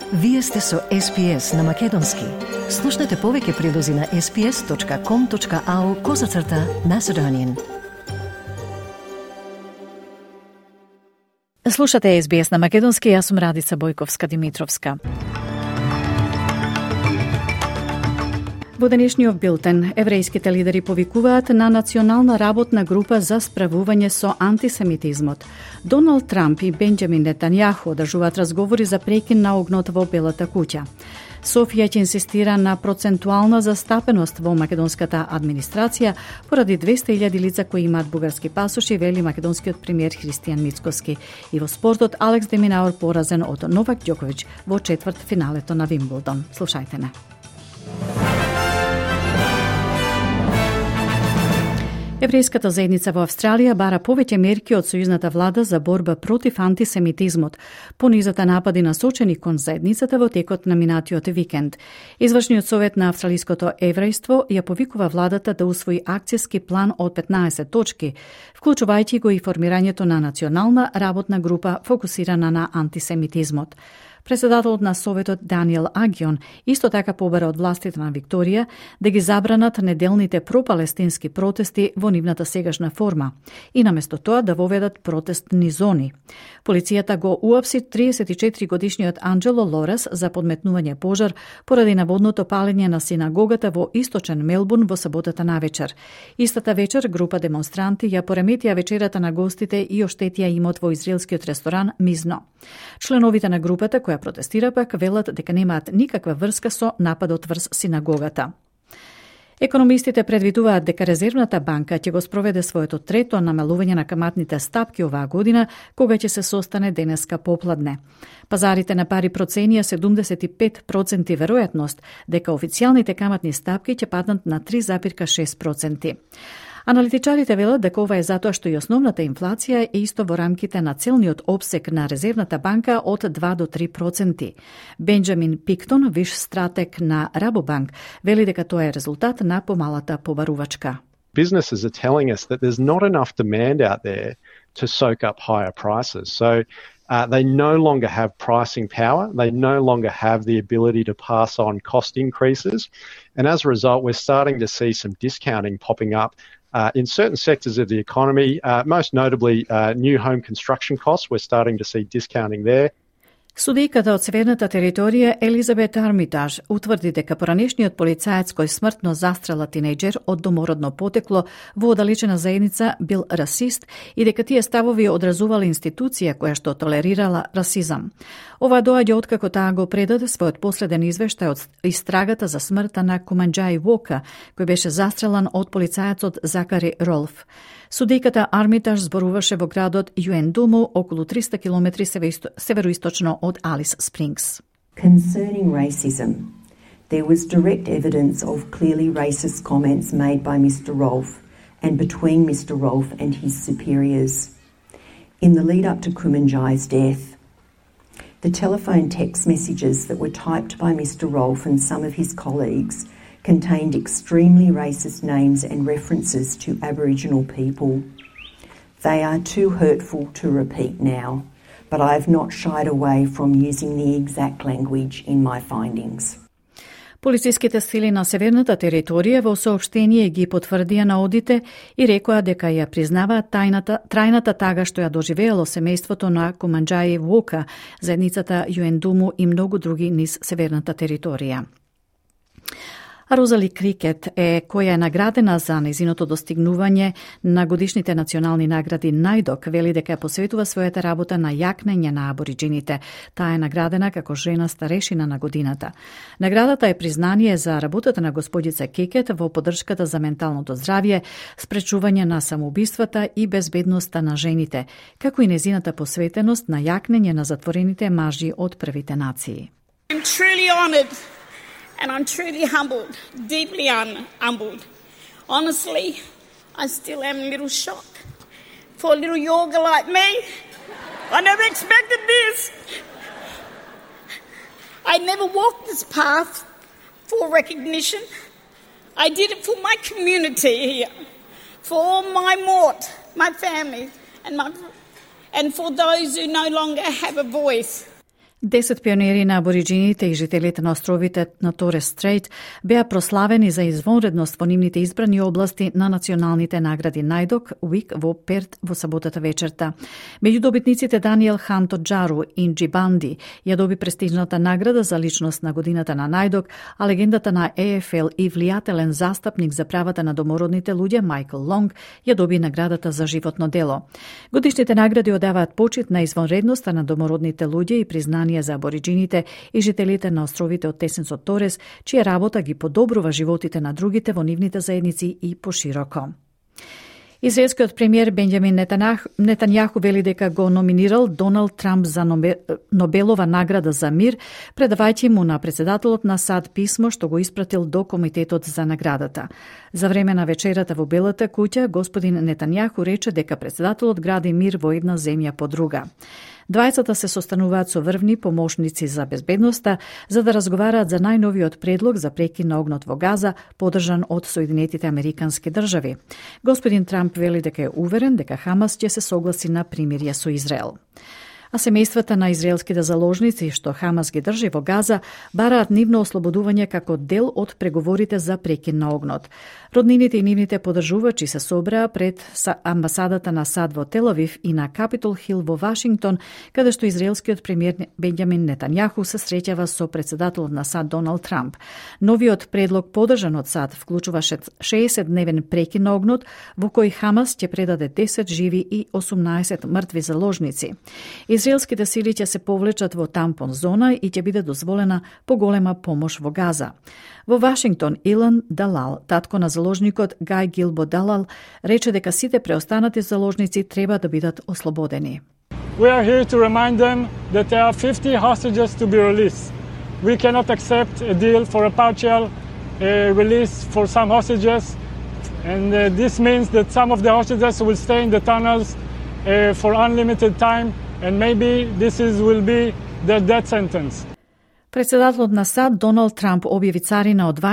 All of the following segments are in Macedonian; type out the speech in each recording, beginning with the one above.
Вие сте со SPS на Македонски. Слушнете повеќе прилози на sps.com.au/Macedonian. Слушате SBS на Македонски, јас сум Радица Бојковска-Димитровска. Во денешниот билтен, еврејските лидери повикуваат на национална работна група за справување со антисемитизмот. Доналд Трамп и Бенџамин Нетањаху одржуваат разговори за прекин на огнот во Белата куќа. Софија ќе инсистира на процентуална застапеност во македонската администрација поради 200.000 лица кои имаат бугарски пасоши, вели македонскиот премиер Христијан Мицкоски. И во спортот Алекс де Минаур поразен од Новак Ѓоковиќ во четврт финалето на Вимблдон. Слушајте не. Еврејската заедница во Австралија бара повеќе мерки од сојузната влада за борба против антисемитизмот, по низата напади насочени кон заедницата во текот на минатиот викенд. Извршниот совет на австралиското еврејство ја повикува владата да усвои акцијски план од 15 точки, вклучувајќи го и формирањето на национална работна група фокусирана на антисемитизмот. Председателот на Советот Даниел Агион исто така побара од властите на Викторија да ги забранат неделните пропалестински протести во нивната сегашна форма и наместо тоа да воведат протестни зони. Полицијата го уапси 34-годишниот Анджело Лорес за подметнување пожар поради наводното палење на синагогата во источен Мелбурн во саботата навечер. Истата вечер група демонстранти ја пореметија вечерата на гостите и оштетија имот во израелскиот ресторан Мизно. Членовите на групата која протестира пак велат дека немаат никаква врска со нападот врз синагогата. Економистите предвидуваат дека Резервната банка ќе го спроведе своето трето намалување на каматните стапки оваа година, кога ќе се состане денеска попладне. Пазарите на пари проценија 75% веројатност дека официјалните каматни стапки ќе паднат на 3,6%. Аналитичарите велат дека ова е затоа што и основната инфлација е исто во рамките на целниот опсек на Резервната банка од 2 до 3%. Бенџамин Пиктон, виш стратег на Рабобанк, вели дека тоа е резултат на помалата побарувачка. Businesses are telling us that there's not enough demand out there to soak up higher prices. So they no longer have pricing power. They no longer have the ability to pass on cost increases. And as a result, we're starting to see some discounting popping up in certain sectors of the economy, most notably new home construction costs. We're starting to see discounting there. Судијката од Северната територија Елизабет Армитаж утврди дека поранешниот полицаец кој смртно застрела тинејџер од домородно потекло во оддалечена заедница бил расист и дека тие ставови одразувале институција која што толерирала расизам. Ова доаѓа откако таа го предаде својот последен извештај од истрагата за смртта на Куманџаи Вока, кој беше застрелан од полицаецот Закари Ролф. Судијката Армитаж зборуваше во градот Юендуму, околу 300 километри североисточно од Алис Спрингс. Concerning racism, there was direct evidence of clearly racist comments made by Mr. Rolfe and between Mr. Rolfe and his superiors. In the lead up to Kumanjai's death, the telephone text messages that were typed by Mr. Rolfe and some of his colleagues contained extremely racist names and references to Aboriginal people. They are too hurtful to repeat now, but I have not shied away from using the exact language in my findings. Полициските сили на Северната територија во соопштение ги потврдија наодите и рекоа дека ја признаваат трајната тага што ја доживеело семејството на Куманџаи Вока, заедницата Юендуму и многу други низ Северната територија. Розали Крикет која е наградена за нејзиното достигнување на годишните национални награди Најдок, вели дека ја посветува својата работа на јакнење на абориџините. Таа е наградена како жена старешина на годината. Наградата е признание за работата на господица Крикет во поддршката за менталното здравје, спречување на самоубиствата и безбедноста на жените, како и нејзината посветеност на јакнење на затворените мажи од првите нации. I'm truly honored. And I'm truly humbled, deeply humbled. Honestly, I still am a little shocked. For a little Yorga like me, I never expected this. I never walked this path for recognition. I did it for my community here, for all my mort, my family, and for those who no longer have a voice. 10 пионери на абориджините и жителите на островите на Торес Стрейт беа прославени за извонредност во нивните избрани области на националните награди Најдок Уик во Перт во саботата вечерта. Меѓу добитниците Даниел Ханто Джару Инджи Банди ја доби престижната награда за личност на годината на Најдок, а легендата на ЕФЛ и влијателен застапник за правата на домородните луѓе Майкл Лонг ја доби наградата за животно дело. Годишните награди одаваат почит на извонредноста на домородните луѓе и признание за абориджините и жителите на островите од тесенцот Торес, чија работа ги подобрува животите на другите во нивните заедници и пошироко. Израелскиот премиер Бенјамин Нетањаху вели дека го номинирал Доналд Трамп за Нобелова награда за мир, предавајќи му на председателот на САД писмо што го испратил до Комитетот за наградата. За време на вечерата во Белата куќа, господин Нетањаху рече дека председателот гради мир во една земја по друга. Двајцата се состануваат со врвни помошници за безбедноста за да разговараат за најновиот предлог за прекин на огнот во Газа, поддржан од Соединетите Американски држави. Господин Трамп вели дека е уверен дека Хамас ќе се согласи на примирје со Израел. А семејствата на израелските заложници што Хамас ги држи во Газа бараат нивно ослободување како дел од преговорите за прекин на огнот. Роднините и нивните поддржувачи се собраа пред амбасадата на САД во Тел Авив и на Капитол Хил во Вашингтон, каде што израелскиот премиер Бенјамин Нетањаху се среќава со председателот на САД Доналд Трамп. Новиот предлог поддржан од САД вклучуваше 60-дневен прекин на огнот во кој Хамас ќе предаде 10 живи и 18 мртви заложници. Израелските сили ќе се повлечат во тампон зона и ќе биде дозволена поголема помош во Газа. Во Вашингтон, Илан Далал, татко на заложникот Гај Гилбо Далал, рече дека сите преостанати заложници треба да бидат ослободени. We are here to remind them that there are 50 hostages to be released. We cannot accept a deal for a partial release for some hostages, and this means that some of the hostages will stay in the tunnels for unlimited time, and maybe will be their death sentence. Председателот на САД Доналд Трамп објави царина од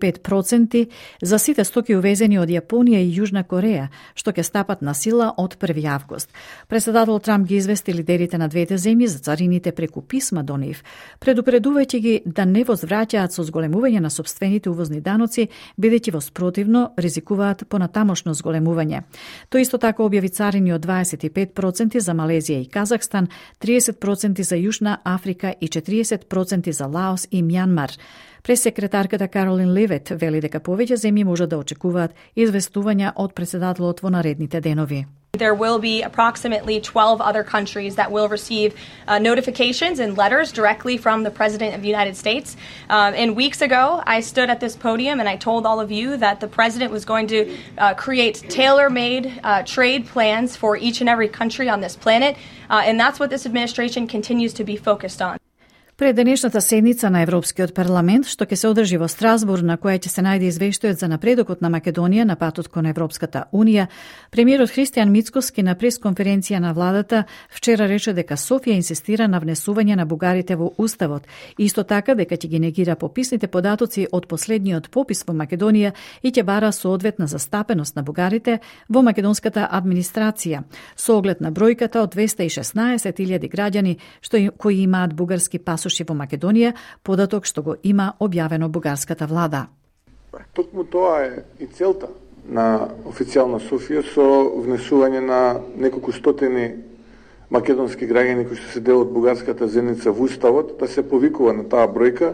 25% за сите стоки увезени од Јапонија и Јужна Кореја, што ќе стапат на сила од 1 август. Председател Трамп ги извести лидерите на двете земји за царините преку писма до нив, предупредувајќи ги да не возвраќаат со зголемување на сопствените увозни даноци, бидејќи во спротивно ризикуваат понатамошно зголемување. Тој исто така објави царини од 25% за Малезија и Казахстан, 30% за Јужна Африка и 40% за Лаос и Мјанмар. Пресекретарката Каролин Левет вели дека повеќе земји може да очекуваат известувања од председателот во наредните денови. There will be approximately 12 other countries that will receive notifications and letters directly from the President of the United States. And weeks ago, I stood at this podium and I told all of you that the President was going to create tailor-made trade plans for each and every country on this planet. And that's what this administration continues to be focused on. Пред денешната седница на Европскиот парламент, што ќе се одржи во Страсбур, на која ќе се најде извештајот за напредокот на Македонија на патот кон Европската Унија, премиерот Христијан Мицкоски на пресконференција на владата вчера рече дека Софија инсистира на внесување на бугарите во Уставот, исто така дека ќе ги негира пописните податоци од последниот попис во Македонија и ќе бара соодветна застапеност на бугарите во македонската администрација, со оглед на бројката од 216.000 граѓани кои имаат бугарски пасоши во Македонија, податок што го има објавено бугарската влада. Токму тоа е и целта на официјална Софија со внесување на неколку стотини македонски граѓани кои што се дел од бугарската заедница во Уставот, да се повикува на таа бројка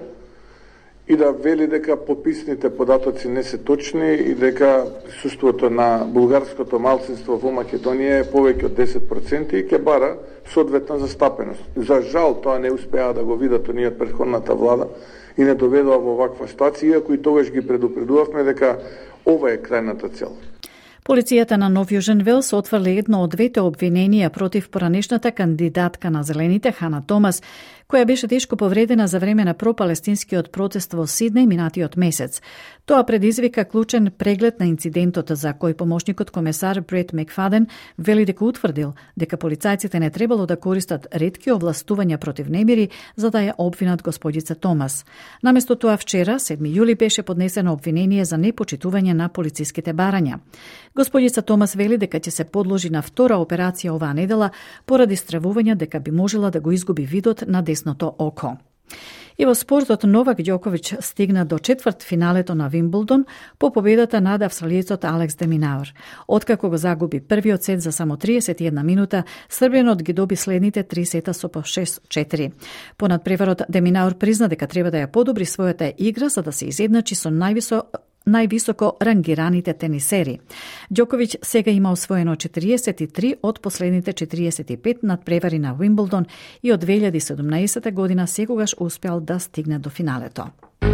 и да вели дека пописните податоци не се точни и дека присуството на булгарското малцинство во Македонија е повеќе од 10% и ќе бара соодветна застапеност. За жал тоа не успеа да го видат оние од претходната влада и не доведува во ваква ситуација, иако и тогаш ги предупредувавме дека ова е крајната цел. Полицијата на Нов Јужен Велс отврли едно од двете обвиненија против поранешната кандидатка на Зелените Хана Томас, која беше тешко повредена за време на пропалестинскиот протест во Сиднеј минатиот месец. Тоа предизвика клучен преглед на инцидентот за кој помошникот комесар Брет Макфаден вели дека утврдил дека полицајците не требало да користат ретки овластувања против немири за да ја обвинат господица Томас. Наместо тоа вчера, 7 јули, беше поднесено обвинение за непочитување на полициските барања. Господица Томас вели дека ќе се подложи на втора операција оваа недела поради стравување дека би можела да го изгуби видот на десното око. И во спортот Новак Ѓоковиќ стигна до четвртфиналето на Вимблдон по победата над австралијецот Алекс де Минаур. Откако го загуби првиот сет за само 31 минута, србијанот ги доби следните 3 сета со по 6-4. По надпреварот де Минаур призна дека треба да ја подобри својата игра за да се изедначи со највисоко рангираните тенисери. Ѓоковиќ сега има освоено 43 од последните 45 надпревари на Вимблдон и од 2017 година секогаш успеал да стигне до финалето.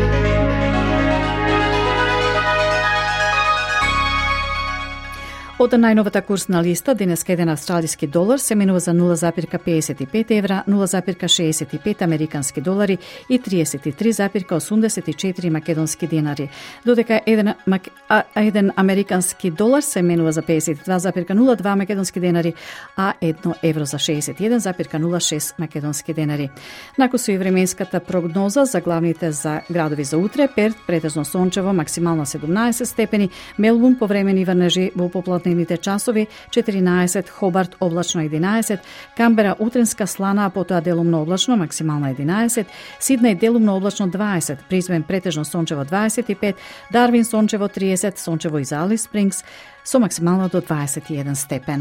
Од најновата курсна листа, денеска еден австралиски долар се менува за 0,55 евра, 0,65 американски долари и 33,84 македонски денари, додека еден американски долар се менува за 52,02 македонски денари, а 1 евро за 61,06 македонски денари. Накусу и временската прогноза за главните за градови за утре: Перт претежно сончево, максимално 17 степени, Мелбурн повремени врнежи во поплатни часови 14, Хобарт облачно 11, Камбера утренска слана, а потоа делумно облачно, максимално 11, Сиднеј делумно облачно 20, Брисбен претежно сончево 25, Дарвин сончево 30, сончево и за Алис Спрингс со максимално до 21 степен.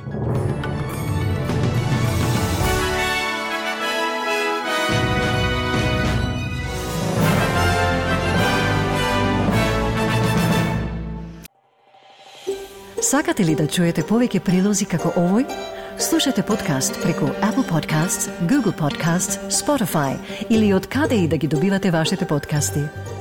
Сакате ли да чуете повеќе прилози како овој? Слушате подкаст преку Apple Podcasts, Google Podcasts, Spotify или од каде и да ги добивате вашите подкасти.